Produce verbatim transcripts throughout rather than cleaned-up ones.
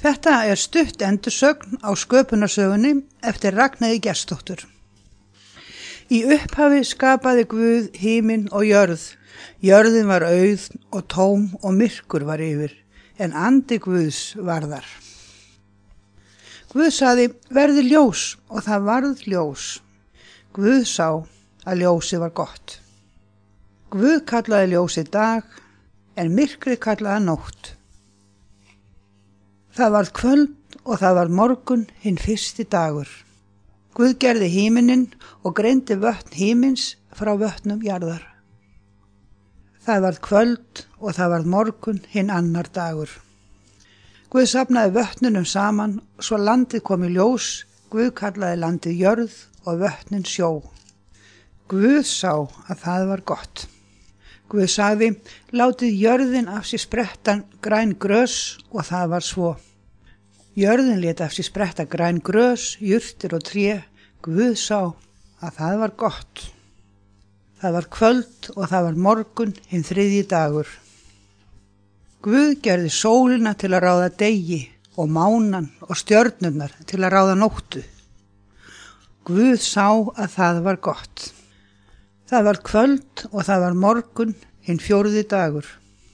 Þetta er stutt endursögn á sköpunarsögunni eftir Ragnheiði Gestsdóttur. Í upphafi skapaði Guð himinn og jörð. Jörðin var auð og tóm og myrkur var yfir, en andi Guðs var þar. Guð sagði, verði ljós, og það varð ljós. Guð sá að ljósið var gott. Guð kallaði ljósið dag, en myrkrið kallaði nótt. Það varð kvöld og það varð morgun hinn fyrsti dagur. Guð gerði híminin og greindi vötn hímins frá vötnum jarðar. Það varð kvöld og það varð morgun hinn annar dagur. Guð safnaði vötnunum saman, svo landið kom í ljós. Guð kallaði landið jörð og vötnin sjó. Guð sá að það var gott. Guð sagði, látið jörðin af sér spretta græn grös, og það var svo. Jörðin lét af sér spretta græn grös, jurtir og tré. Guð sá að það var gott. Það var kvöld og það var morgun hinn þriðji dagur. Guð gerði sólina til að ráða degi og mánan og stjörnurnar til að ráða nóttu. Guð sá að það var gott. Það var kvöld og það var morgun hinn fjórði dagur.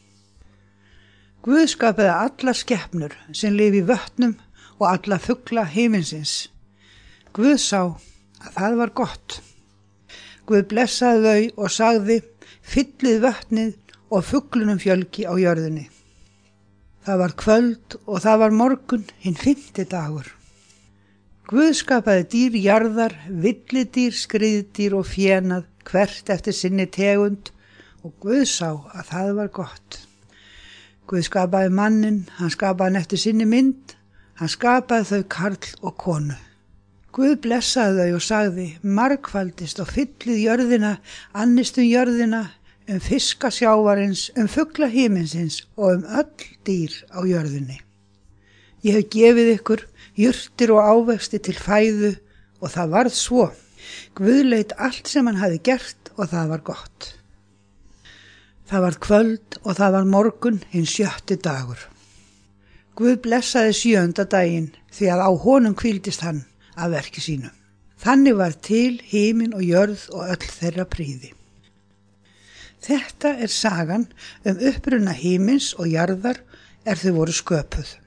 Guð skapaði alla skepnur sem lifa í vötnum og alla fugla himinsins. Guð sá að það var gott. Guð blessaði þau og sagði, fyllið vötnið og fuglunum fjölgi á jörðinni. Það var kvöld og það var morgun hinn fimmti dagur. Guð skapaði dýr jarðar, villidýr, skriðdýr og fjenað, hvert eftir sinni tegund, og Guð sá að það var gott. Guð skapaði manninn, hann skapaði hann eftir sinni mynd, hann skapaði þau karl og konu. Guð blessaði þau og sagði, margfaldist og fyllið jörðina, annist um jörðina, um fiska sjávarins, um fugla himinsins og um öll dýr á jörðinni. Ég hef gefið ykkur jurtir og ávexti til fæðu, og það varð svo. Guð leit allt sem hann hafi gert og það var gott. Það var kvöld og það var morgun hinn sjötti dagur. Guð blessaði sjöunda daginn, því að á honum hvíldist hann af verki sínu. Þannig var til himinn og jörð og öll þeirra prýði. Þetta er sagan um uppruna himins og jarðar er þau voru sköpuð.